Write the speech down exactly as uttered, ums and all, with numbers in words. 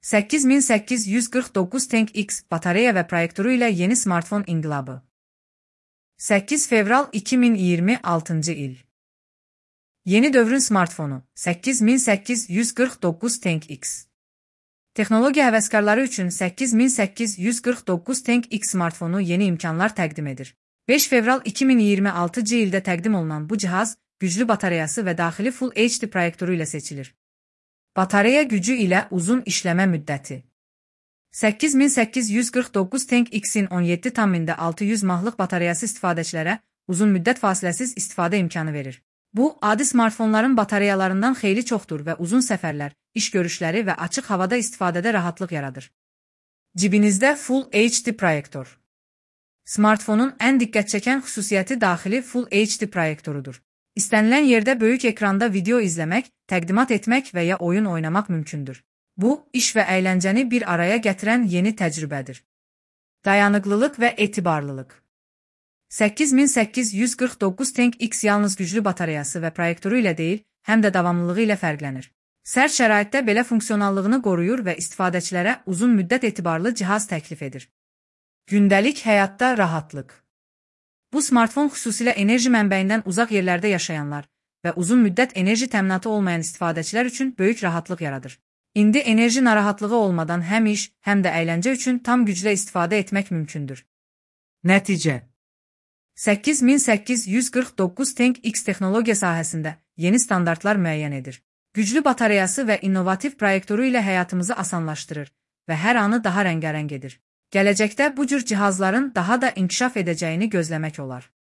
səkkiz min səkkiz yüz qırx doqquz Tank X batareya və proyektoru ilə yeni smartfon inqilabı. səkkiz fevral iki min iyirmi altıncı il. Yeni dövrün smartfonu səkkiz min səkkiz yüz qırx doqquz Tank X. Texnologiya həvəskarları üçün səkkiz min səkkiz yüz qırx doqquz Tank X smartfonu yeni imkanlar təqdim edir. beş fevral iki min iyirmi altıncı ildə təqdim olunan bu cihaz güclü batareyası və daxili Full H D proyektoru ilə seçilir. Batareya gücü ilə uzun işləmə müddəti. səkkiz min səkkiz yüz qırx doqquz Tank X'in on yeddi tam altı yüz mahlıq batareyası istifadəçilərə uzun müddət fasiləsiz istifadə imkanı verir. Bu, adi smartfonların batareyalarından xeyli çoxdur və uzun səfərlər, iş görüşləri və açıq havada istifadədə rahatlıq yaradır. Cibinizdə Full H D proyektor. Smartfonun ən diqqət çəkən xüsusiyyəti daxili Full H D proyektorudur. İstənilən yerdə böyük ekranda video izləmək, təqdimat etmək və ya oyun oynamaq mümkündür. Bu, iş və əyləncəni bir araya gətirən yeni təcrübədir. Dayanıqlılıq və etibarlılıq. səkkiz min səkkiz yüz qırx doqquz Tank X yalnız güclü batareyası və proyektoru ilə deyil, həm də davamlılığı ilə fərqlənir. Sərt şəraitdə belə funksionallığını qoruyur və istifadəçilərə uzun müddət etibarlı cihaz təklif edir. Gündəlik həyatda rahatlıq. Bu smartfon xüsusilə enerji mənbəyindən uzaq yerlərdə yaşayanlar və uzun müddət enerji təminatı olmayan istifadəçilər üçün böyük rahatlıq yaradır. İndi enerji narahatlığı olmadan həm iş, həm də əyləncə üçün tam güclə istifadə etmək mümkündür. Nəticə. səkkiz min səkkiz yüz qırx doqquz Tank X texnologiya sahəsində yeni standartlar müəyyən edir. Güclü batareyası və innovativ proyektoru ilə həyatımızı asanlaşdırır və hər anı daha rəngarəng edir. Gələcəkdə bu cür cihazların daha da inkişaf edəcəyini gözləmək olar.